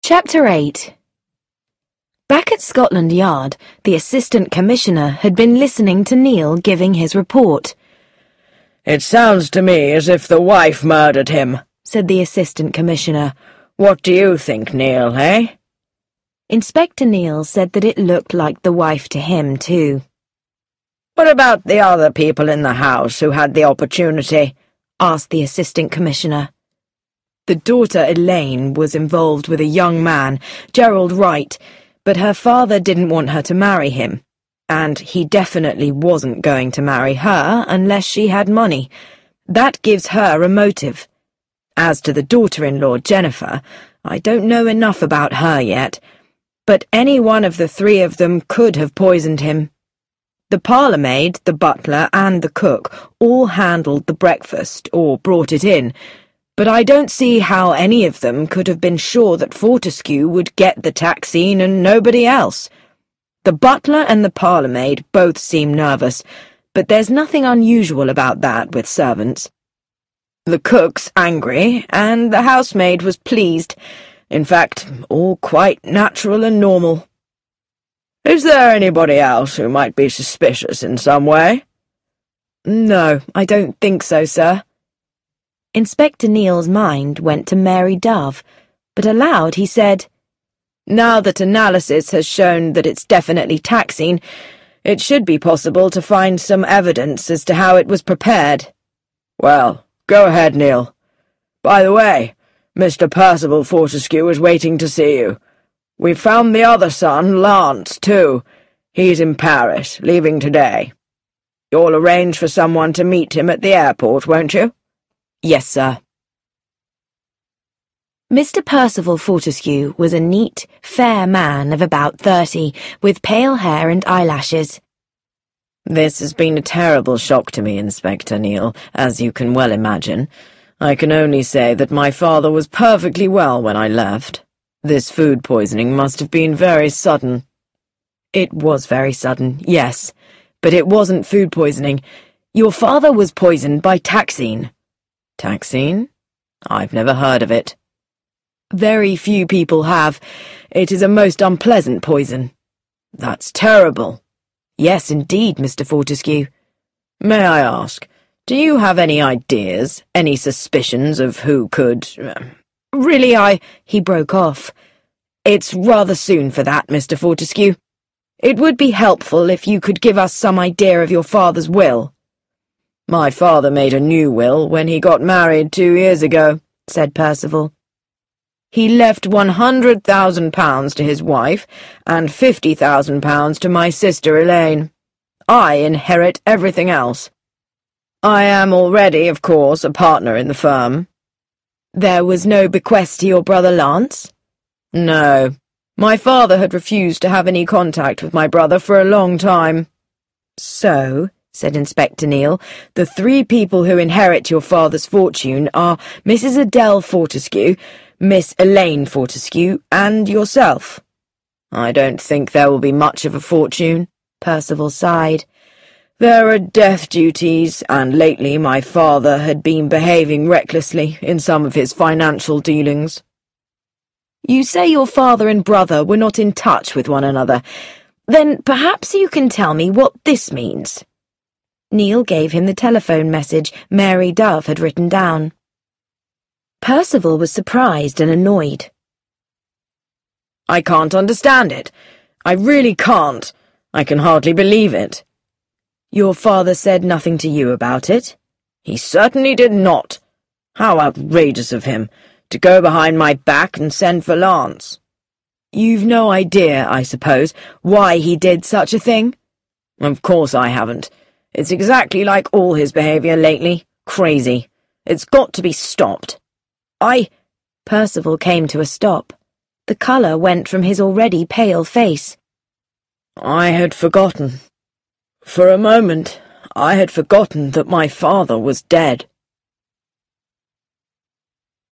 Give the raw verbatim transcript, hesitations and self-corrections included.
Chapter eight. Back at Scotland Yard, the Assistant Commissioner had been listening to Neil giving his report. "It sounds to me as if the wife murdered him," said the Assistant Commissioner. "What do you think, Neil, eh?" Inspector Neil said that it looked like the wife to him, too. "What about the other people in the house who had the opportunity?" asked the Assistant Commissioner. The daughter Elaine was involved with a young man, Gerald Wright, but her father didn't want her to marry him, and he definitely wasn't going to marry her unless she had money. That gives her a motive. As to the daughter-in-law, Jennifer, I don't know enough about her yet, but any one of the three of them could have poisoned him. The parlour-maid, the butler, and the cook all handled the breakfast or brought it in, but I don't see how any of them could have been sure that Fortescue would get the taxine and nobody else. The butler and the parlour-maid both seem nervous, but there's nothing unusual about that with servants. The cook's angry, and the housemaid was pleased. In fact, all quite natural and normal. "Is there anybody else who might be suspicious in some way?" "No, I don't think so, sir." Inspector Neil's mind went to Mary Dove, but aloud he said, "Now that analysis has shown that it's definitely taxine, it should be possible to find some evidence as to how it was prepared." "Well, go ahead, Neil. By the way, Mister Percival Fortescue is waiting to see you. We've found the other son, Lance, too. He's in Paris, leaving today. You'll arrange for someone to meet him at the airport, won't you?" "Yes, sir." Mister Percival Fortescue was a neat, fair man of about thirty, with pale hair and eyelashes. "This has been a terrible shock to me, Inspector Neil, as you can well imagine. I can only say that my father was perfectly well when I left. This food poisoning must have been very sudden." "It was very sudden, yes, but it wasn't food poisoning. Your father was poisoned by taxine." "Taxine? I've never heard of it." "Very few people have. It is a most unpleasant poison." "That's terrible." "Yes, indeed, Mister Fortescue." "May I ask, do you have any ideas, any suspicions of who could—" "Really, I—" He broke off. "It's rather soon for that, Mister Fortescue. It would be helpful if you could give us some idea of your father's will." "My father made a new will when he got married two years ago," said Percival. "He left one hundred thousand pounds to his wife and fifty thousand pounds to my sister Elaine. I inherit everything else. I am already, of course, a partner in the firm." "There was no bequest to your brother Lance?" "No. My father had refused to have any contact with my brother for a long time." "So," said Inspector Neil, "the three people who inherit your father's fortune are Missus Adele Fortescue, Miss Elaine Fortescue, and yourself." "I don't think there will be much of a fortune," Percival sighed. "There are death duties, and lately my father had been behaving recklessly in some of his financial dealings." "You say your father and brother were not in touch with one another. Then perhaps you can tell me what this means." Neil gave him the telephone message Mary Dove had written down. Percival was surprised and annoyed. "I can't understand it. I really can't. I can hardly believe it." "Your father said nothing to you about it?" "He certainly did not. How outrageous of him, to go behind my back and send for Lance." "You've no idea, I suppose, why he did such a thing?" "Of course I haven't. It's exactly like all his behaviour lately. Crazy. It's got to be stopped." I... Percival came to a stop. The colour went from his already pale face. "I had forgotten. For a moment, I had forgotten that my father was dead."